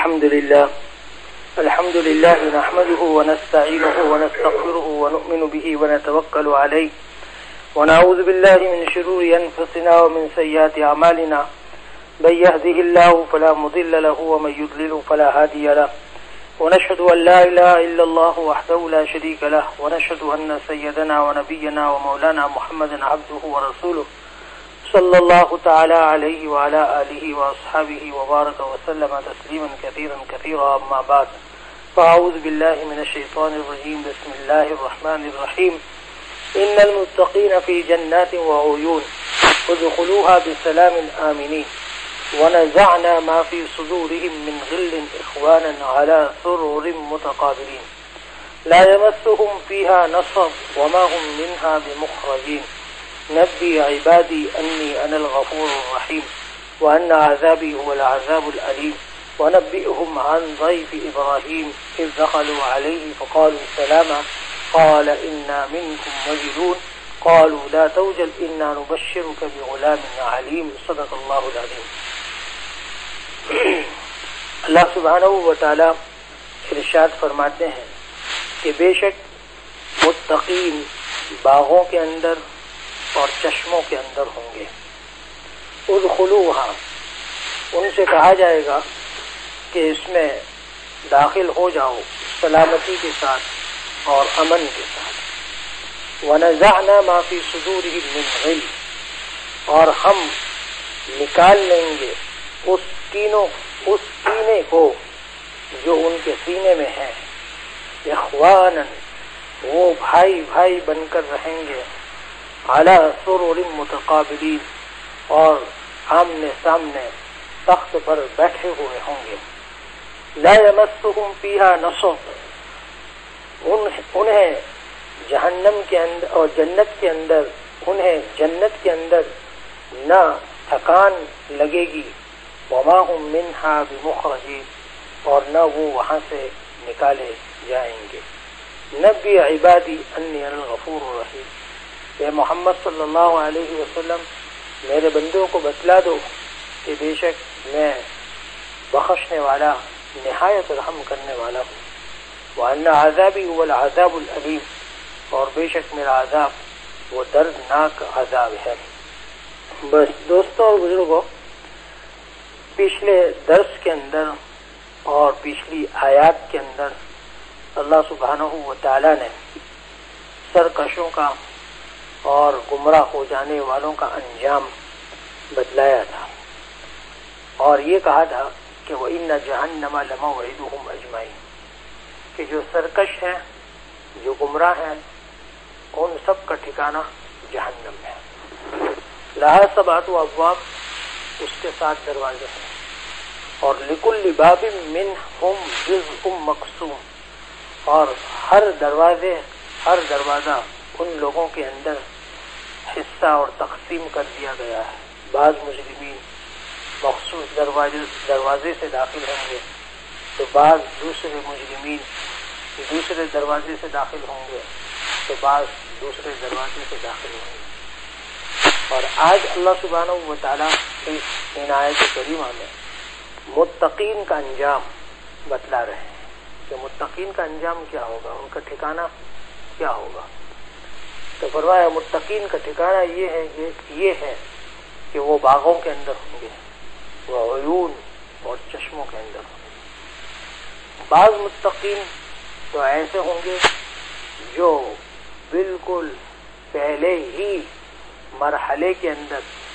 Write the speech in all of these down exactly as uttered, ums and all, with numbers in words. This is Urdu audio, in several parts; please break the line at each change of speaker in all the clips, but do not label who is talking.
الحمد لله الحمد لله نحمده ونستعينه ونستغفره ونؤمن به ونتوكل عليه ونعوذ بالله من شرور أنفسنا ومن سيئات أعمالنا من يهده الله فلا مضل له ومن يضلل فلا هادي له ونشهد أن لا إله إلا الله وحده لا شريك له ونشهد أن سيدنا ونبينا ومولانا محمدا عبده ورسوله صلى الله تعالى عليه وعلى آله وأصحابه وبارك وسلم تسليما كثيرا كثيرا أما بعد فأعوذ بالله من الشيطان الرجيم بسم الله الرحمن الرحيم إن المتقين في جنات وعيون ادخلوها بسلام آمنين ونزعنا ما في صدورهم من غل إخوانا على سرر متقابلين لا يمسهم فيها نصب وما هم منها بمخرجين نبي عبادي أني أنا الغفور الرحيم وأن عذابي هو العذاب الأليم ونبئهم عن ضيف إبراهيم إذ دخلوا عليه فقالوا سلاما قال إنا منكم وجلون قالوا لا توجل إنا نبشرك بغلام عليم صدق الله العظيم. اللہ سبحانہ و تعالی ارشاد فرماتے ہیں کہ بے شک متقین باغوں کے اندر اور چشموں کے اندر ہوں گے. ادخلوہا ان سے کہا جائے گا کہ اس میں داخل ہو جاؤ سلامتی کے ساتھ اور امن کے ساتھ. ونزعنا ما فی صدورہم من غل اور ہم نکال لیں گے اس کینوں اس کینے کو جو ان کے سینے میں ہے. اخوانا وہ بھائی بھائی بن کر رہیں گے. علی سرر متقابلین اور آمنے سامنے تخت پر بیٹھے ہوئے ہوں گے. لا یمسہم فیہا نصب انہیں جہنم کے اندر اور جنت کے اندر انہیں جنت کے اندر نہ تھکان لگے گی. وما ہم منہا بمخرجین اور نہ وہ وہاں سے نکالے جائیں گے. نبی عبادی انی انا الغفور الرحیم. اے محمد صلی اللہ علیہ وسلم میرے بندوں کو بتلا دو کہ بے شک میں بخشنے والا نہایت رحم کرنے والا ہوں. وَأَنَّ عَذَابِي هُوَ الْعَذَابُ الْأَلِيمُ اور بے شک میرا عذاب وہ دردناک عذاب ہے. بس دوستوں اور بزرگوں، پچھلے درس کے اندر اور پچھلی آیات کے اندر اللہ سبحانہ و تعالی نے سرکشوں کا اور گمراہ ہو جانے والوں کا انجام بتلایا تھا اور یہ کہا تھا کہ وَإِنَّ جَهَنَّمَ لَمَوْعِدُهُمْ أَجْمَعِينَ کہ جو سرکش ہیں، جو گمراہ ہیں، ان سب کا ٹھکانہ جہنم ہے. لَهَا سَبْعَةُ أَبْوَابٍ اس کے ساتھ دروازے ہیں اور لِكُلِّ بَابٍ مِّنْهُمْ جُزْءٌ مَقْسُومٌ اور ہر دروازے ہر دروازہ ان لوگوں کے اندر حصہ اور تقسیم کر دیا گیا ہے. بعض مجرمین مخصوص دروازے دروازے سے داخل ہوں گے تو بعض دوسرے مجرمین دوسرے دروازے سے داخل ہوں گے تو بعض دوسرے دروازے سے داخل ہوں گے. اور آج اللہ سبحانہ و تعالیٰ اس عنایت کریمہ میں متقین کا انجام بتلا رہے ہیں کہ متقین کا انجام کیا ہوگا، ان کا ٹھکانہ کیا ہوگا. تو فرمایا متقین کا ٹھکانہ یہ ہے یہ ہے کہ وہ باغوں کے اندر ہوں گے، وہ عیون اور چشموں کے اندر ہوں گے. بعض متقین تو ایسے ہوں گے جو بالکل پہلے ہی مرحلے کے اندر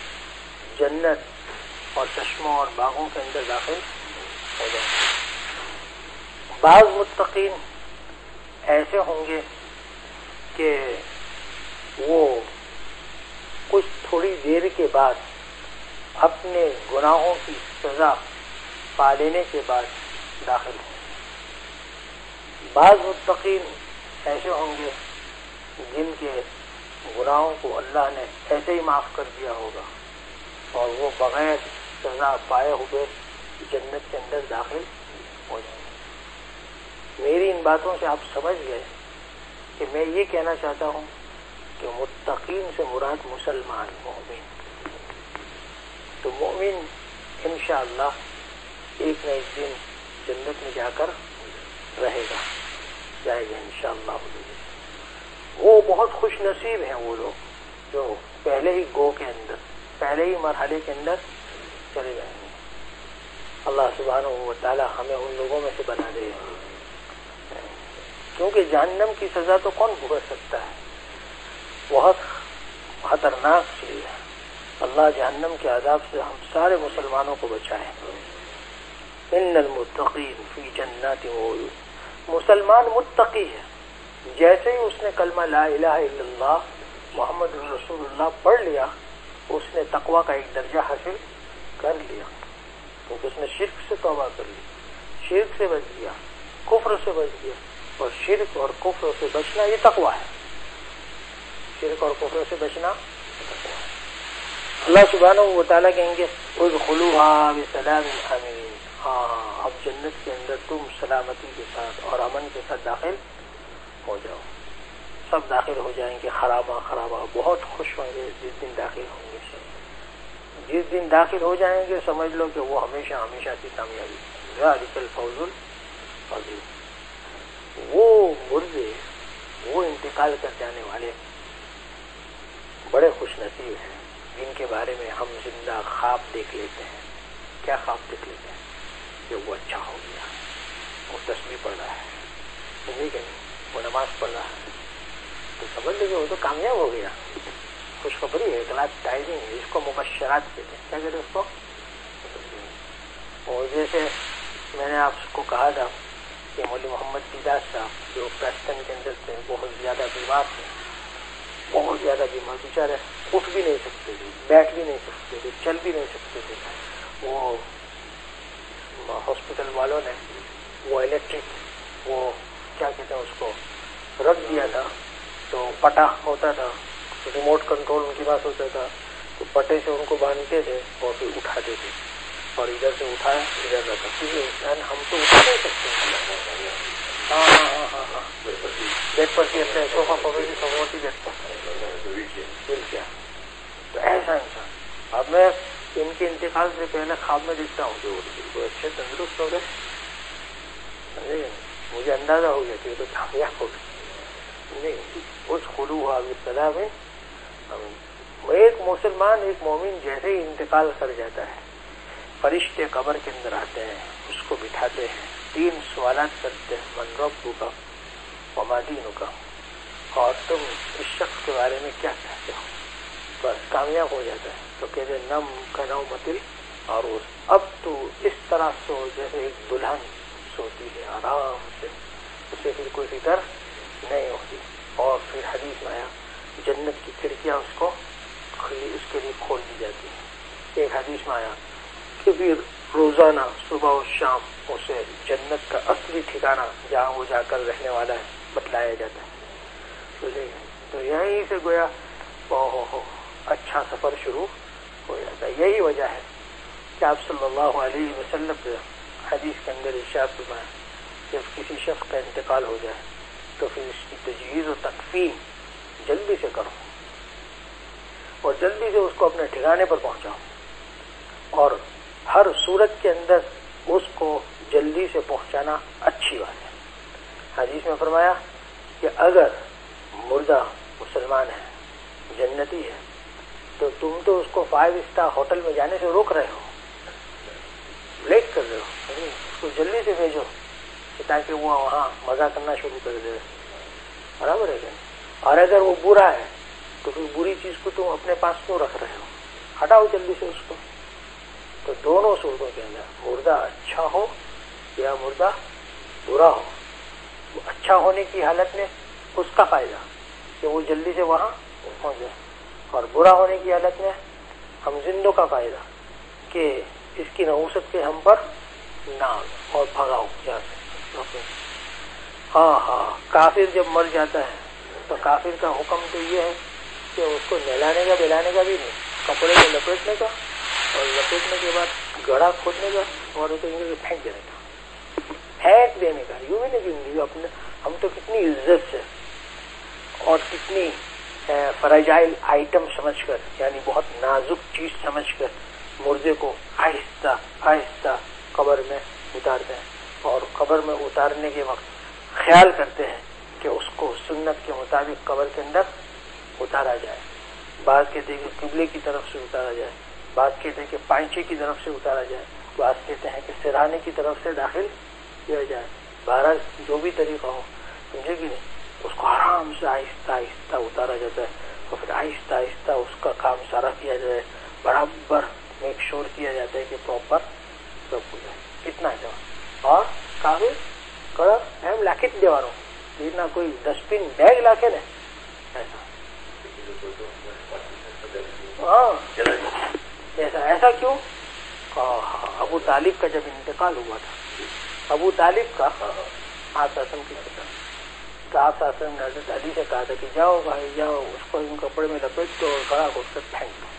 جنت اور چشموں اور باغوں کے اندر داخل ہو جائیں گے. بعض متقین ایسے ہوں گے کہ وہ کچھ تھوڑی دیر کے بعد اپنے گناہوں کی سزا پا لینے کے بعد داخل ہوں گے. بعض متقین ایسے ہوں گے جن کے گناہوں کو اللہ نے ایسے ہی معاف کر دیا ہوگا اور وہ بغیر سزا پائے ہوئے جنت کے اندر داخل ہو جائیں گے. میری ان باتوں سے آپ سمجھ گئے کہ میں یہ کہنا چاہتا ہوں کہ متقین سے مراد مسلمان مومن. تو مومن انشاءاللہ ایک نہ ایک دن جا کر رہے گا، جائے گا انشاءاللہ۔ وہ بہت خوش نصیب ہیں وہ لوگ جو پہلے ہی گو کے اندر، پہلے ہی مرحلے کے اندر چلے جائیں گے۔ اللہ سبحانہ و تعالی ہمیں ان لوگوں میں سے بنا دے، کیونکہ جہنم کی سزا تو کون بھگت سکتا ہے، بہت خطرناک چیز ہے۔ اللہ جہنم کے عذاب سے ہم سارے مسلمانوں کو بچائے۔ ان المتقین فی جنات وعیون، مسلمان متقی ہے، جیسے ہی اس نے کلمہ لا الہ الا اللہ محمد رسول اللہ پڑھ لیا، اس نے تقوی کا ایک درجہ حاصل کر لیا، کیونکہ اس نے شرک سے توبہ کر لی، شرک سے بچ گیا، کفر سے بچ گیا، اور شرک اور کفر سے بچنا یہ تقوی ہے، شرک اور کفر سے بچنا تقوی ہے۔ اللہ سبحانہ و تعالیٰ کہیں گے ادخلوها بسلام آمین، ہاں اب جنت کے اندر تم سلامتی کے ساتھ اور امن کے ساتھ داخل ہو جاؤ۔ سب داخل ہو جائیں گے، خرابہ خرابہ بہت خوش ہوں گے جس دن داخل ہوں گے۔ جس دن داخل ہو جائیں گے سمجھ لو کہ وہ ہمیشہ ہمیشہ کی کامیابی، ذالک الفوز العظیم۔ وہ مردے، وہ انتقال کر جانے والے بڑے خوش نصیب ہیں جن کے بارے میں ہم زندہ خواب دیکھ لیتے ہیں۔ کیا خواب دیکھ لیتے ہیں؟ کہ وہ اچھا ہو گیا، وہ تسبیح پڑھ رہا ہے، نہیں کہ نہیں، وہ نماز پڑھ رہا ہے، تو سمجھ لیجیے وہ تو کامیاب ہو گیا۔ خوشخبری ہے، گلاٹائزنگ ہے، اس کو مبشرات کہتے ہیں۔ کیا کہتے ہیں اس کو؟ اور جیسے میں نے آپ کو کہا تھا کہ مولوی محمد دیدار صاحب جو پریسٹن کے اندر تھے بہت زیادہ بیمار تھے، بہت زیادہ بیمار، بیچارے اٹھ بھی نہیں سکتے تھے، بیٹھ بھی نہیں سکتے تھے، چل بھی نہیں سکتے تھے۔ وہ ہاسپٹل والوں نے وہ الیکٹرک وہ کیا کہتے ہیں اس کو رکھ دیا تھا، تو پٹا ہوتا تھا، ریموٹ کنٹرول ان کے پاس ہوتا تھا، تو پٹے سے ان کو باندھتے تھے اور پھر اٹھاتے تھے، اور ادھر سے اٹھایا ادھر رکھا، کیونکہ انسان ہم تو اٹھا نہیں سکتے۔ ہاں ہاں ہاں ہاں ہاں بیڈ پر کی اپنے صوفہ پکڑ کی سموتی بیڈ پر مل گیا، تو ایسا انسان۔ اب میں ان کے انتقال سے پہلے خواب میں دیکھتا ہوں کہ وہ بالکل اچھے تندرست ہو گئے، مجھے اندازہ ہو گیا کہ یہ تو کامیاب ہو گئے۔ نہیں، اس خلوہ بالسلام ہے۔ ایک مسلمان، ایک مومن جیسے ہی انتقال کر جاتا ہے، فرشتے قبر کے اندر آتے ہیں، اس کو بٹھاتے ہیں، تین سوالات کرتے ہیں، من ربک وما دینک، اور تم اس شخص کے بارے میں کیا کہتے ہو؟ بس کامیاب ہو جاتا ہے۔ تو کہتے ہیں نم کا نومۃ العروس، اب تو اس طرح سو جیسے ایک دلہن سوتی ہے آرام سے، اسے پھر کوئی فکر نہیں ہوتی۔ اور پھر حدیث میں آیا جنت کی کھڑکیاں اس کو اس کے لیے کھول دی جاتی ہیں۔ ایک حدیث میں آیا کہ پھر روزانہ صبح و شام اسے جنت کا اصلی ٹھکانہ جہاں وہ جا کر رہنے والا ہے بتلایا جاتا ہے۔ تو یہیں سے گویا اوہ ہو اچھا سفر شروع ہو جاتا ہے۔ یہی وجہ ہے کہ آپ صلی اللہ علیہ وسلم حدیث کے اندر ارشاد فرمایا جب کسی شخص کا انتقال ہو جائے تو پھر اس کی تجہیز و تکفین جلدی سے کرو، اور جلدی سے اس کو اپنے ٹھکانے پر پہنچاؤ، اور ہر صورت کے اندر اس کو جلدی سے پہنچانا اچھی بات ہے۔ حدیث میں فرمایا کہ اگر مردہ مسلمان ہے، جنتی ہے، تو تم تو اس کو فائیو اسٹار ہوٹل میں جانے سے روک رہے ہو، لیٹ کر رہے ہو، اس کو جلدی سے بھیجو تاکہ وہ وہاں مزہ کرنا شروع کر دے، برابر ہے کیا؟ اور اگر وہ برا ہے تو پھر بری چیز کو تم اپنے پاس کیوں رکھ رہے ہو؟ ہٹاؤ جلدی سے اس کو۔ تو دونوں صورتوں کے اندر مردہ اچھا ہو یا مردہ برا ہو، اچھا ہونے کی حالت میں اس کا فائدہ کہ وہ جلدی سے وہاں پہنچ جائے، اور برا ہونے کی حالت میں ہم زندوں کا فائدہ کہ اس کی نحوست کے ہم پر نہ اور بھگاؤ جا سکتے۔ ہاں ہاں کافر جب مر جاتا ہے تو کافر کا حکم تو یہ ہے کہ اس کو نہلانے کا بہلانے کا بھی نہیں، کپڑے کو لپیٹنے کا، اور لپیٹنے کے بعد گڑھا کھودنے کا، اور اسے پھینک دینے کا، پھینک دینے کا۔ یوں بھی نہیں، اپنے ہم تو کتنی عزت سے اور کتنی فرائجائل آئٹم سمجھ کر، یعنی بہت نازک چیز سمجھ کر مردے کو آہستہ آہستہ قبر میں اتارتے ہیں، اور قبر میں اتارنے کے وقت خیال کرتے ہیں کہ اس کو سنت کے مطابق قبر کے اندر اتارا جائے. بعض کہتے ہیں کہ قبلے کی طرف سے اتارا جائے، بعض کہتے ہیں کہ پائنچے کی طرف سے اتارا جائے، بعض کہتے ہیں کہ سرانے کی طرف سے داخل کیا جائے. بہرحال جو بھی طریقہ ہو، سمجھے کہ نہیں، اس کو آرام سے آہستہ آہستہ اتارا جاتا ہے اور پھر آہستہ آہستہ اس کا کام سارا کیا جائے. برابر میک شور کیا جاتا ہے کہ پراپر سب ہو جائے. کتنا جواب اور کافی کڑا اہم لاکھت دیواروں جتنا کوئی ڈسٹ بن بیگ لا کے نہیں ایسا. ہاں ایسا ایسا کیوں؟ ابو طالب کا جب انتقال ہوا تھا، ابو طالب کا آپ آسم کی قسم تو آپ آسم نے حضرت علی سے کہا تھا کہ جاؤ بھائی جاؤ، اس کو ان کپڑے میں لپیٹ دو اور کھڑا کر کے پھینک دو.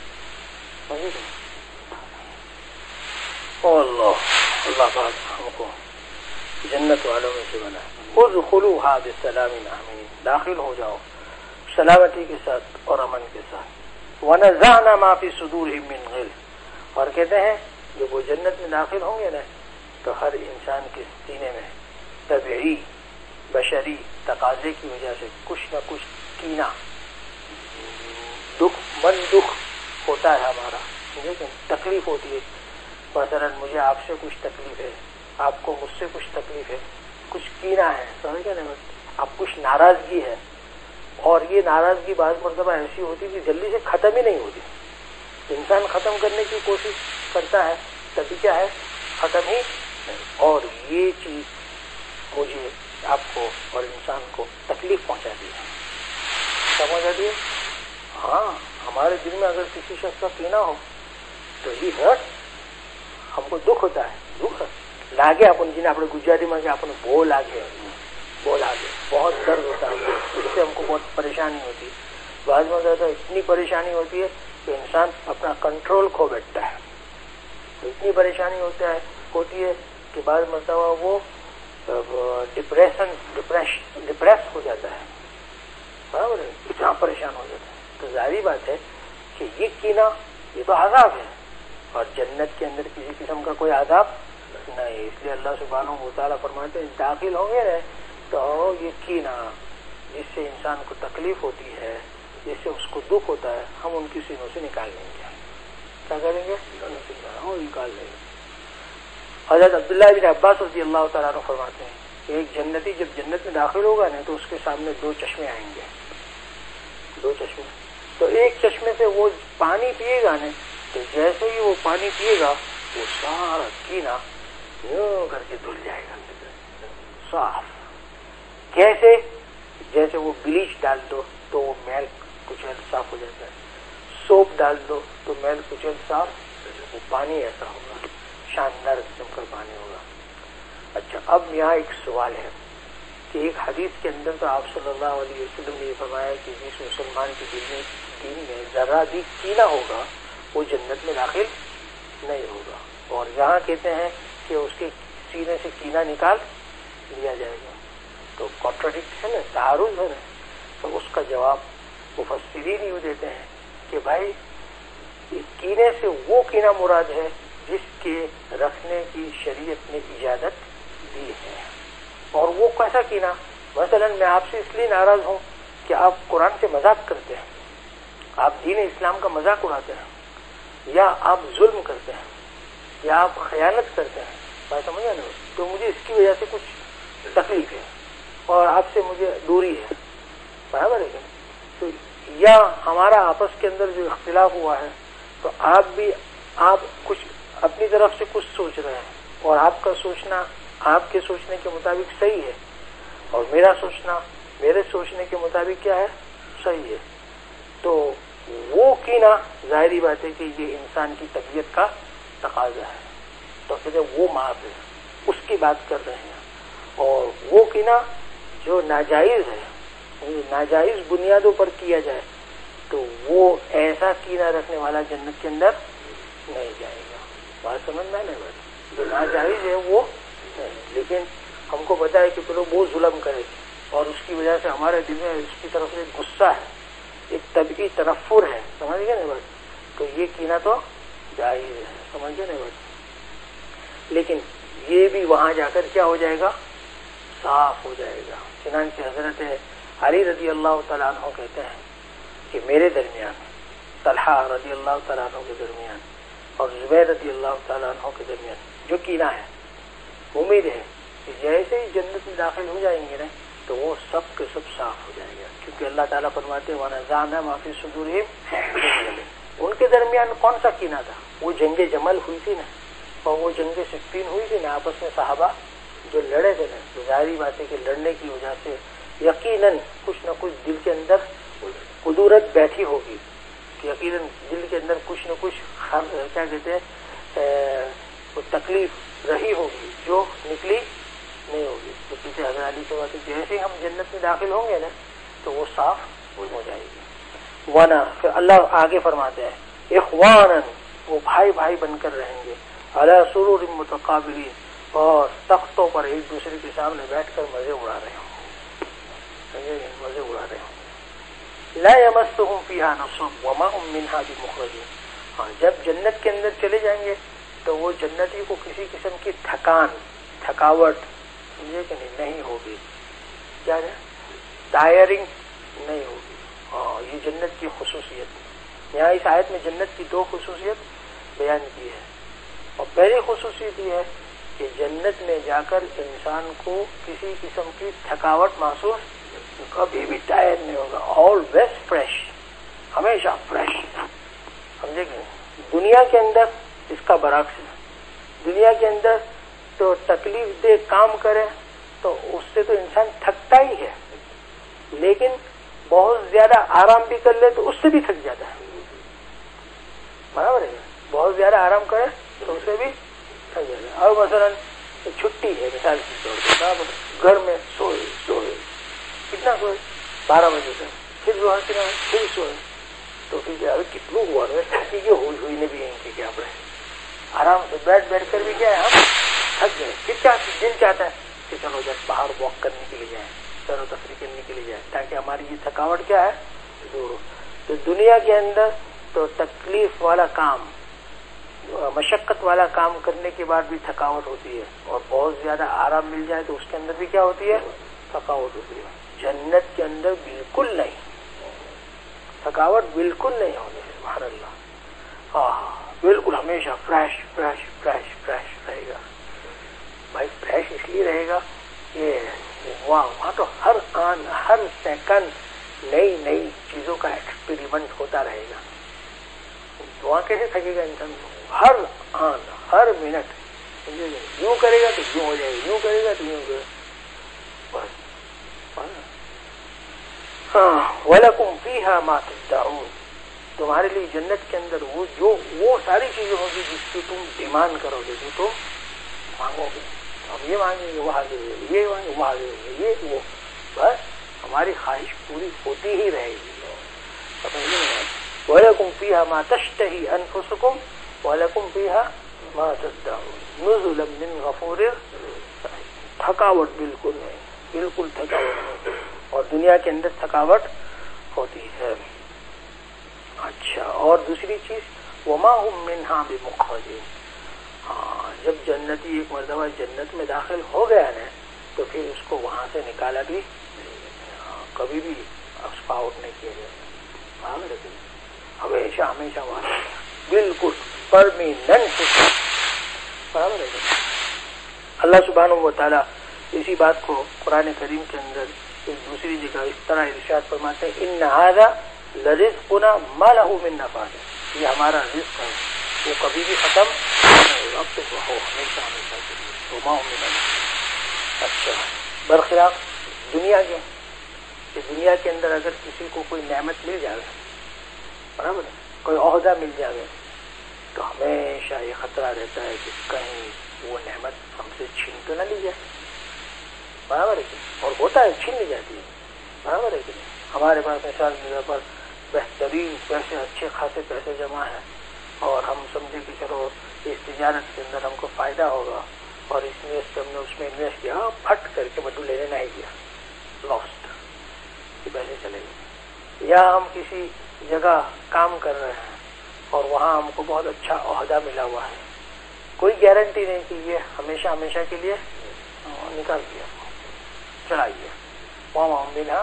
اللہ اللہ پاک ہم کو جنت والوں میں سے بنا. ادخلوها بسلام آمین، داخل ہو جاؤ سلامتی کے ساتھ اور امن کے ساتھ. ونزعنا ما فی صدورهم من غل، اور کہتے ہیں جب وہ جنت میں داخل ہوں گے نا تو ہر انسان کے سینے میں طبعی بشری تقاضے کی وجہ سے کچھ نہ کچھ کینہ دکھ من دکھ ہوتا ہے ہمارا، تکلیف ہوتی ہے. مثلا مجھے آپ سے کچھ تکلیف ہے، آپ کو مجھ سے کچھ تکلیف ہے، کچھ کینہ ہے، سمجھ گئے نا، اب کچھ ناراضگی ہے. اور یہ ناراضگی بعض مرتبہ ایسی ہوتی کہ جلدی سے ختم ہی نہیں ہوتی. انسان ختم کرنے کی کوشش کرتا ہے تبھی کیا ہے ختم ہی نہیں. اور یہ چیز مجھے آپ کو اور انسان کو تکلیف پہنچاتی ہے. سمجھ آتی ہے؟ ہاں ہمارے دل میں اگر کسی شخص کا کینہ ہو تو یہ ہرٹ ہم کو دکھ ہوتا ہے. دکھ لاگے اپن جنہیں اپنے گجراتی میں کہ اپنے بو لاگے بو لاگے بہت درد ہوتا ہے، اس سے ہم کو بہت پریشانی ہوتی ہے. بعض میں زیادہ اتنی پریشانی ہوتی ہے کہ انسان اپنا کنٹرول کھو بیٹھتا ہے. اتنی پریشانی ہوتا ہے ہوتی ہے کہ بعض مرتبہ وہ ڈپریشن ڈپریش ڈپریس ہو جاتا ہے، برابر ہے، اتنا پریشان ہو جاتا ہے. تو ظاہری بات ہے کہ یہ کینہ یہ تو عذاب ہے، اور جنت کے اندر کسی قسم کا کوئی عذاب نہیں. اس لیے اللہ سبحانہ و تعالیٰ فرماتے ہیں داخل ہوں گے تو یہ کینہ جس سے انسان کو تکلیف ہوتی ہے، جس سے اس کو دکھ ہوتا ہے، ہم ان کی سینوں سے نکال لیں گے. کیا کریں گے؟ نکال لیں گے. حضرت عبداللہ بن عباس رضی اللہ تعالیٰ عنہ فرماتے ہیں کہ ایک جنتی جب جنت میں داخل ہوگا نا تو اس کے سامنے دو چشمے آئیں گے. دو چشمے تو ایک چشمے سے وہ پانی پیے گا نا تو جیسے ہی وہ پانی پیے گا وہ سارا کینہ یوں کر کے دھل جائے گا صاف. کیسے؟ جیسے وہ بلیچ ڈال دو تو وہ میل کچل صاف ہو جاتا ہے، سوپ ڈال دو تو میل کچل صاف. وہ پانی ایسا ہوگا، شاندار قسم کا پانی ہوگا. اچھا اب یہاں ایک سوال ہے کہ ایک حدیث کے اندر تو آپ صلی اللہ علیہ وسلم نے یہ فرمایا کہ جس مسلمان کے دل میں دین میں ذرا بھی کینہ ہوگا وہ جنت میں داخل نہیں ہوگا. اور یہاں کہتے ہیں کہ اس کے سینے سے کینہ نکال لیا جائے گا. تو کانٹراڈکٹ ہے نا، تعارض ہے نا. تو اس کا جواب مفسرین یوں دیتے ہیں کہ بھائی کینے سے وہ کینہ مراد ہے جس کے رکھنے کی شریعت نے اجازت دی ہے. اور وہ کیسا کینہ؟ مثلا میں آپ سے اس لیے ناراض ہوں کہ آپ قرآن سے مذاق کرتے ہیں، آپ دین اسلام کا مذاق اڑاتے ہیں، یا آپ ظلم کرتے ہیں، یا آپ خیانت کرتے ہیں، بات سمجھا نا. تو مجھے اس کی وجہ سے کچھ تکلیف ہے اور آپ سے مجھے دوری ہے، برابر ہے. تو یا ہمارا آپس کے اندر جو اختلاف ہوا ہے تو آپ بھی آپ کچھ اپنی طرف سے کچھ سوچ رہے ہیں اور آپ کا سوچنا آپ کے سوچنے کے مطابق صحیح ہے اور میرا سوچنا میرے سوچنے کے مطابق کیا ہے صحیح ہے. تو وہ کینہ ظاہری بات ہے کہ یہ انسان کی طبیعت کا تقاضا ہے. تو کہتے وہ معاف ہے، اس کی بات کر رہے ہیں. اور وہ کینہ جو ناجائز ہے، ناجائز بنیادوں پر کیا جائے تو وہ ایسا کینہ رکھنے والا جنت کے اندر نہیں جائے گا. بات سمجھ میں نہیں بات جو ناجائز ہے وہ نہیں. لیکن ہم کو پتا ہے کہ چلو وہ ظلم کرے اور اس کی وجہ سے ہمارے دل میں اس کی طرف سے غصہ ہے، ایک طبعی تنفر ہے، سمجھ گئے نہیں بات. تو یہ کینہ تو جائز ہے، سمجھ گئے نہیں بات. لیکن یہ بھی وہاں جا کر کیا ہو جائے گا؟ صاف ہو جائے گا. چنانچہ حضرت علی رضی اللہ تعالیٰ عنہ کہتے ہیں کہ میرے درمیان، طلحہ رضی اللہ تعالیٰ عنہ کے درمیان اور زبیر رضی اللہ تعالیٰ عنہ کے درمیان جو کینہ ہے، امید ہے کہ جیسے ہی جنت میں داخل ہو جائیں گے نا تو وہ سب کے سب صاف ہو جائے گا. کیونکہ اللہ تعالیٰ فرماتے ہیں وَنَزَعْنَا مَا فِي صُدُورِهِمْ. ان کے درمیان کون سا کینہ تھا؟ وہ جنگ جمل ہوئی تھی نا، اور وہ جنگ صفین ہوئی تھی نا، آپس میں صحابہ جو لڑے تھے نا، تو ظاہری بات ہے کہ لڑنے کی وجہ سے یقیناً کچھ نہ کچھ دل کے اندر قدورت بیٹھی ہوگی، یقیناً دل کے اندر کچھ نہ کچھ کیا کہتے ہیں تکلیف رہی ہوگی جو نکلی نہیں ہوگی. تو پیچھے حضرت علی سے بات ہے جیسے ہی ہم جنت میں داخل ہوں گے نا تو وہ صاف ہو جائے گی. وانا پھر اللہ آگے فرماتے ہیں اخوانا، وہ بھائی بھائی بن کر رہیں گے، علی سرور متقابلین، اور تختوں پر ایک دوسرے کے سامنے بیٹھ کر مزے اڑا رہے ہوں، مزے اڑا رہے ہوں. لا یمسہم فیہا نصب وما هم منہا بمخرجین. ہاں جب جنت کے اندر چلے جائیں گے تو وہ جنتی کو کسی قسم کی تھکان، تھکاوٹ سمجھے کہ نہیں نہیں ہوگی. کیا ہے؟ ٹائرنگ نہیں ہوگی. ہاں یہ جنت کی خصوصیت. یہاں اس آیت میں جنت کی دو خصوصیت بیان کی ہے، اور پہلی خصوصیت یہ ہے کہ جنت میں جا کر انسان کو کسی قسم کی تھکاوٹ محسوس کبھی بھی ٹائر نہیں ہوگا. آلویز فریش، ہمیشہ فریش. سمجھے کہ دنیا کے اندر اس کا برعکس ہے. دنیا کے اندر تو تکلیف دہ کام کرے تو اس سے تو انسان تھکتا ہی ہے، لیکن بہت زیادہ آرام بھی کر لے تو اس سے بھی تھک جاتا ہے. برابر ہے؟ بہت زیادہ آرام کرے تو اس سے بھی تھک جاتا ہے. اور مثلا چھٹی ہے مثال کے طور پر، گھر میں سوئے سوئے کتنا سوئے بارہ بجے تک، پھر جو ہے پھر سوئے تو پھر کیا کتنا ہوا تھکی کے ہوئی ہوئی نے بھی ہیں کہ کیا پڑے. آرام سے بیٹھ بیٹھ کر بھی کیا ہے ہم تھک گئے. پھر کیا دل چاہتا ہے کہ چلو جب باہر واک کرنے کے لیے جائیں، سیر و تفریح کرنے کے لیے جائیں، تاکہ ہماری یہ تھکاوٹ کیا ہے دور ہو. تو دنیا کے اندر تو تکلیف والا کام، مشقت والا کام کرنے کے بعد بھی تھکاوٹ ہوتی ہے، اور بہت زیادہ آرام مل جائے تو اس کے اندر بھی کیا ہوتی ہے؟ تھکاوٹ ہوتی ہے. جنت کے اندر بالکل نہیں، تھکاوٹ بالکل نہیں ہوگی. سبحان اللہ. ہاں بالکل ہمیشہ فریش فریش فریش فریش رہے گا. بھائی فریش اس لیے رہے گا کہ وہاں وہاں تو ہر آن ہر سیکنڈ نئی نئی چیزوں کا ایکسپیریمنٹ ہوتا رہے گا. وہاں کیسے تھکے گا انسان؟ ہر آن ہر منٹ یوں کرے گا تو یوں ہو جائے گا، یوں کرے گا تو یوں کرے گا. بس ہاں وَلَكُمْ فِيهَا مَا تَدَّعُونَ. تمہارے لیے جنت کے اندر وہ جو وہ ساری چیزیں ہوگی جس کی تم ڈیمانڈ کرو گے، جو تم مانگو گے. ہم یہ مانگیں گے وہ حاضر ہوگا، یہ مانگیں وہ حاضر ہوگا، یہ وہ بس ہماری خواہش پوری ہوتی ہی رہے گی. وَلَكُمْ فِيهَا مَا تَشْتَهِي أَنفُسُكُمْ وَلَكُمْ فِيهَا مَا تَدَّعُونَ نُزُلًا مِّن غَفُورٍ رحیم. تھکاوٹ بالکل نہیں، بالکل تھکاوٹ نہیں. اور دنیا کے اندر تھکاوٹ ہوتی ہے. اچھا اور دوسری چیز وما هم منها بمخرجین. ہاں جب جنتی ایک مرتبہ جنت میں داخل ہو گیا نا تو پھر اس کو وہاں سے نکالا بھی کبھی بھی ایکسپا آؤٹ نہیں کیا جائے. ہمیشہ ہمیشہ وہاں بالکل پرمیننٹ. برابر ہے. اللہ سبحانہ و تعالیٰ اسی بات کو قرآن کریم کے اندر ایک دوسری جگہ اس طرح ارشاد فرماتے ہیں ان ھذا لرزقنا ما له من نفاد. یہ ہمارا رزق ہے، وہ کبھی بھی ختم نہیں ہوگا، اب تو ہو ہمیشہ ہمیشہ کے لیے. تو ما من نفاد. اچھا برخلاف دنیا کے کہ دنیا کے اندر اگر کسی کو کوئی نعمت مل جائے، برابر ہے، کوئی عہدہ مل جائے تو ہمیشہ یہ خطرہ رہتا ہے کہ کہیں وہ نعمت ہم سے چھین تو نہ لی جائے. برابر ہے کہ اور ہوتا ہے چھین لی جاتی ہے. برابر ہے کہ ہمارے پاس مثال کے طور پر بہترین پیسے، اچھے خاصے پیسے جمع ہیں، اور ہم سمجھے کہ چلو اس تجارت کے اندر ہم کو فائدہ ہوگا، اور اس انویسٹ ہم نے اس میں انویسٹ کیا، پھٹ کر کے بدو لینے نہیں کیا، لاسٹ کہ پیسے چلے گئے. یا ہم کسی جگہ کام کر رہے ہیں اور وہاں ہم کو بہت اچھا عہدہ ملا ہوا ہے، کوئی گارنٹی نہیں کہ یہ ہمیشہ ہمیشہ کے لیے نکال دیا چلائیے وہاں ملا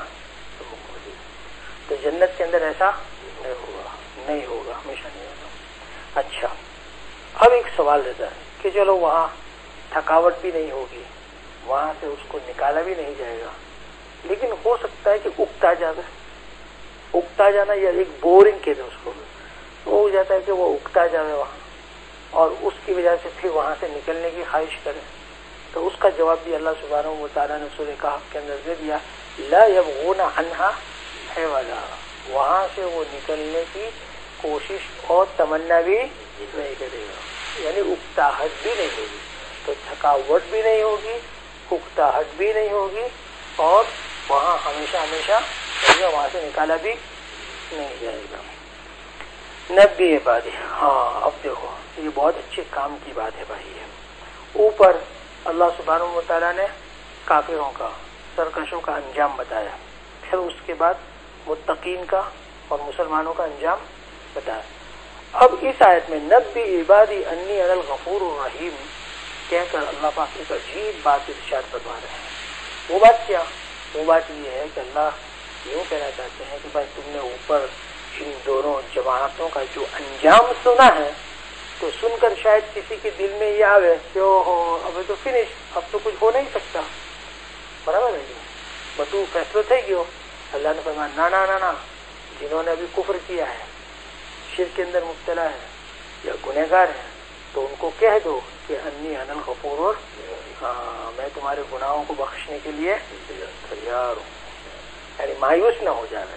تو جنت کے اندر ایسا نہیں ہوگا نہیں ہوگا ہمیشہ نہیں ہوگا. اچھا اب ایک سوال رہتا ہے کہ چلو وہاں تھکاوٹ بھی نہیں ہوگی, وہاں سے اس کو نکالا بھی نہیں جائے گا, لیکن ہو سکتا ہے کہ اگتا جانا اگتا جانا یا ایک بورنگ کہتے ہیں اس کو, وہ ہو جاتا ہے کہ وہ اگتا جائے وہاں اور اس کی وجہ سے پھر وہاں سے نکلنے کی خواہش کرے. تو اس کا جواب بھی اللہ سبحانہ و تعالیٰ نے سورہ کہف کے اندر دے دیا, لا یبغون عنہا حولا, وہاں سے وہ نکلنے کی کوشش اور تمنا بھی نہیں کرے گا, یعنی اکتاہٹ بھی نہیں ہوگی. تو تھکاوٹ بھی نہیں ہوگی, اکتاہٹ بھی نہیں ہوگی, اور وہاں ہمیشہ ہمیشہ وہاں سے نکالا بھی نہیں جائے گا. نبی عبادی, ہاں اب دیکھو یہ بہت اچھے کام کی بات ہے بھائی. ہے اوپر اللہ سبحانہ و تعالیٰ نے کافروں کا سرکشوں کا انجام بتایا, پھر اس کے بعد متقین کا اور مسلمانوں کا انجام بتایا. اب اس آیت میں نبی عبادی انی انا الغفور الرحیم کہہ کر اللہ پاک ایک عجیب بات ارشاد فرما رہے ہیں. وہ بات کیا؟ وہ بات یہ ہے کہ اللہ یوں کہنا چاہتے ہیں کہ بھائی تم نے اوپر ان دونوں جماعتوں کا جو انجام سنا ہے تو سن کر شاید کسی کے دل میں یہ آوے کہ اوہ اب تو فنش, اب تو کچھ ہو نہیں سکتا, برابر ہے جی, بتو فیصلہ تھے گی. اللہ نے فرمایا نا نا نا نا, جنہوں نے ابھی کفر کیا ہے, شرک کے اندر مبتلا ہے یا گنہگار ہے, تو ان کو کہہ دو کہ انی انا الغفور, ہاں میں تمہارے گناہوں کو بخشنے کے لیے تیار ہوں. یعنی مایوس نہ ہو جانا.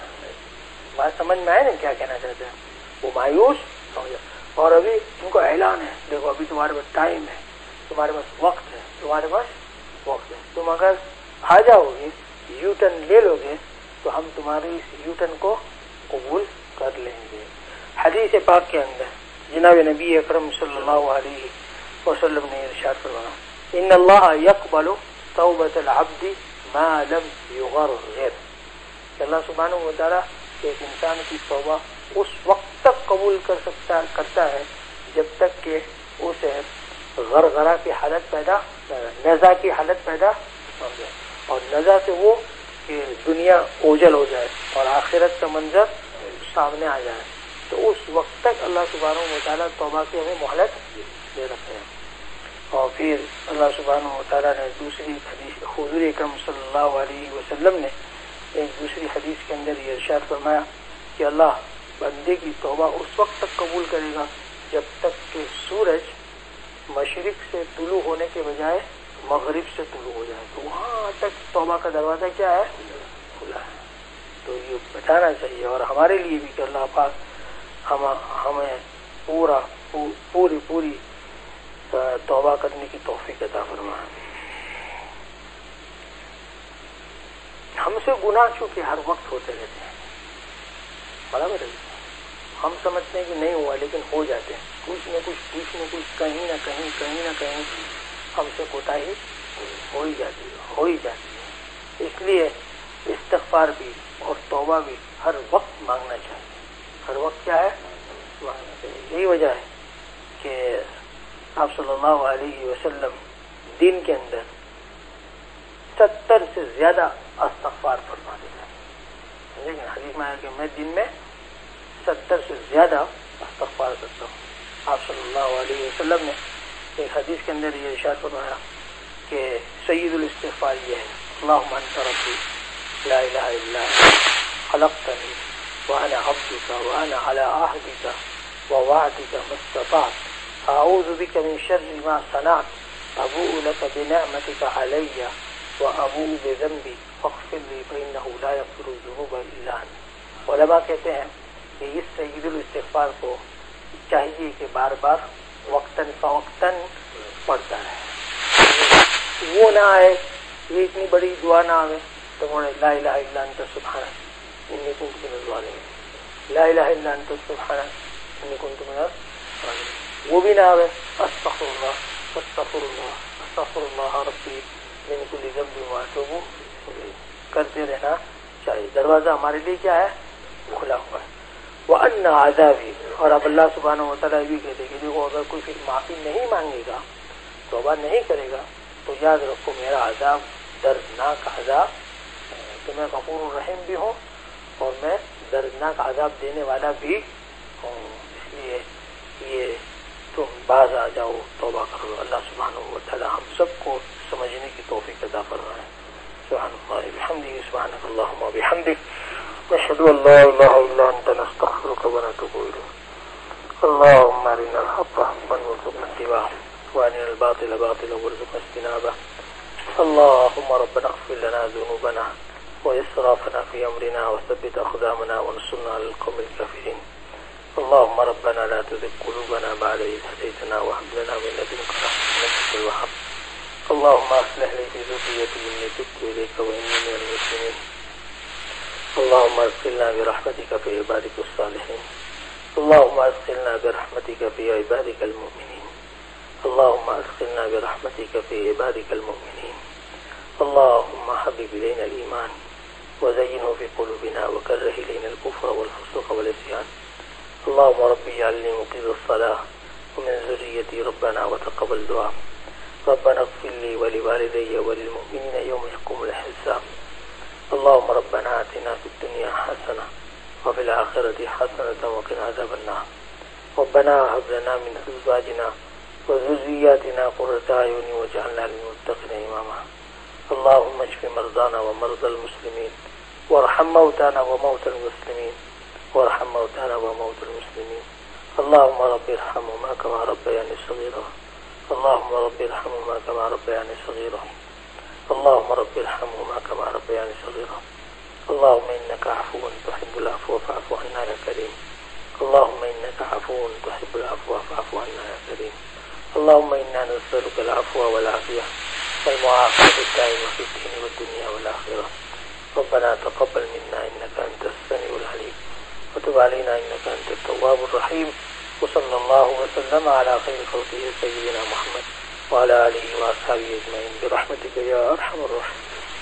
بات سمجھ میں آئے نا کیا کہنا چاہتے ہیں؟ وہ مایوس نہ ہو جائے. اور ابھی ان کو اعلان ہے, دیکھو ابھی تمہارے پاس ٹائم ہے, تمہارے پاس وقت ہے, تمہارے پاس وقت ہے. تم اگر آ جاؤ گے, یو ٹرن لے لو گے, تو ہم تمہاری اس یو ٹرن کو قبول کر لیں گے. حدیث پاک کے اندر جناب نبی اکرم صلی اللہ علیہ وسلم نے ارشاد فرمایا, ان اللہ یقبل توبۃ العبد ما لم یغرغر, کہ اللہ سبحانہ و تعالیٰ ایک انسان کی توبہ اس وقت تک قبول کر سکتا کرتا ہے جب تک کہ اسے غرغرہ کی حالت پیدا نزا کی حالت پیدا ہو جائے, اور نزا سے وہ کہ دنیا اوجل ہو جائے اور آخرت کا منظر سامنے آ جائے. تو اس وقت تک اللہ سبحانہ و تعالیٰ توبہ کی ہمیں مہلت دے رکھے ہیں. اور پھر اللہ سبحانہ و تعالیٰ نے دوسری حدیث, حضور اکرم صلی اللہ علیہ وسلم نے ایک دوسری حدیث کے اندر یہ ارشاد فرمایا کہ اللہ بندے کی توبہ اس وقت تک قبول کرے گا جب تک کہ سورج مشرق سے طلوع ہونے کے بجائے مغرب سے طلوع ہو جائے. تو وہاں تک توبہ کا دروازہ کیا ہے؟ کھلا ہے. تو یہ بتانا چاہیے, اور ہمارے لیے بھی کہ اللہ پاک ہم ہمیں پورا پوری پوری توبہ کرنے کی توفیق عطا فرمائے. ہم سے گناہ چونکہ ہر وقت ہوتے رہتے ہیں, برابر ہے. ہم سمجھتے ہیں کہ نہیں ہوا, لیکن ہو جاتے ہیں. کچھ نہ کچھ کچھ نہ کچھ کہیں نہ کہیں کہیں نہ کہیں ہم سے کوتاہی ہو ہی جاتی ہے ہو ہی جاتی ہے. اس لیے استغفار بھی اور توبہ بھی ہر وقت مانگنا چاہیے. ہر وقت کیا ہے؟ مانگنا چاہیے. یہی وجہ ہے کہ آپ صلی اللہ علیہ وسلم دن کے اندر ستر سے زیادہ استغفار فرماتے ہیں. لیکن حدیث میں ہے کہ میں دن میں ستر سے زیادہ استغفار کرتا ہوں. آپ صلی اللہ علیہ وسلم نے ایک حدیث کے اندر یہ ارشاد فرمایا کہ سید الاستغفار یہ ہے, اللہم انت ربی لا الہ الا انت خلقتنی وانا عبدک وانا علی عہدک ووعدک ما استطعت اعوذ بک من شر ما صنعت ابوء لک بنعمتک علی وابوء بذنبی فاغفر لی فانہ لا یغفر الذنوب الا انت. علماء کہتے ہیں کہ اس سید الاستغفار کو چاہیے کہ بار بار وقتاً فوقتاً پڑھتا ہے. وہ نہ آئے, یہ اتنی بڑی دعا نہ آئے تو بولے لا الہ الا انت سبحانک انی کنت من الظالمین, لا الہ الا انت سبحانک انی کنت من الظالمین. وہ بھی نہ آئے استغفر اللہ استغفر اللہ استغفر اللہ ربی من کل ذنب واتوب الیہ, کرتے رہنا چاہیے. دروازہ ہمارے لیے کیا ہے؟ کھلا ہوا ہے. وَأَنَّ عَذَابِي، اور اب اللہ سبحانہ وتعالیٰ بھی کہتے کہ دیکھو اگر کوئی پھر معافی نہیں مانگے گا، توبہ نہیں کرے گا، تو یاد رکھو میرا عذاب دردناک عذاب ہے، کہ میں غفور الرحیم بھی ہوں اور میں دردناک عذاب دینے والا بھی ہوں، اس لیے یہ تم باز آ جاؤ، توبہ کرو۔ اللہ سبحانہ وتعالیٰ ہم سب کو سمجھنے کی توفیق عطا فرمائے۔ سبحان اللہ بحمدہ، سبحانک اللہم وبحمدک، نشہد ان لا الہ الا انت، نستغفرک ونتوب الیک۔ اللہم ارنا الحق حقا وارزقنا اتباعہ، وارنا الباطل باطلا وارزقنا اجتنابہ۔ اللہم ربنا اغفر لنا ذنوبنا وإسرافنا في أمرنا وثبت أقدامنا وانصرنا على القوم الكافرين۔ اللهم ربنا لا تزغ قلوبنا بعد إذ هديتنا وهب لنا من لدنك رحمة إنك أنت الوهاب۔ اللهم أصلح لي في ذريتي إني تبت إليك وإني من المسلمين۔ اللهم أدخلنا برحمتك في عبادك الصالحين۔ اللهم أدخلنا برحمتك في عبادك المؤمنين۔ اللهم أدخلنا برحمتك في عبادك المؤمنين۔ اللهم حبب إلينا الإيمان وزينه في قلوبنا وكره إلينا الكفر والفسوق والعصيان۔ اللهم ربي اجعلني مقيم الصلاة ومن ذريتي ربنا وتقبل دعاء۔ ربنا اغفر لي ولوالدي وللمؤمنين يوم يقوم الحساب۔ اللهم ربنا آتنا في الدنيا حسنة وفي الآخرة حسنة وقنا عذاب النار۔ ربنا هب لنا من أزواجنا وذرياتنا قرة أعين واجعلنا للمتقين إماما۔ اللهم اشف مرضانا ومرضى المسلمين، وارحم موتانا وموتى المسلمين، وارحم موتانا وموتى المسلمين۔ اللهم رب ارحمهما كما ربياني صغيرا۔ اللهم رب ارحمهما كما ربياني صغيرا۔ اللهم رب ارحمهما كما ربياني صغيرا۔ اللهم إنك عفو تحب العفو فاعف عنا يا كريم۔ اللهم إنك عفو تحب العفو فاعف عنا يا كريم۔ اللهم إنا نسألك العفو والعافية والمعافاة الدائمة في الدين والدنيا والآخرة۔ ربنا تقبل منا إنك أنت السميع العليم وتب علينا إنك أنت التواب الرحيم، وصلى الله وسلم على خير خلقه سيدنا محمد وعلى آله وأصحابه أجمعين برحمتك يا أرحم الراحمين۔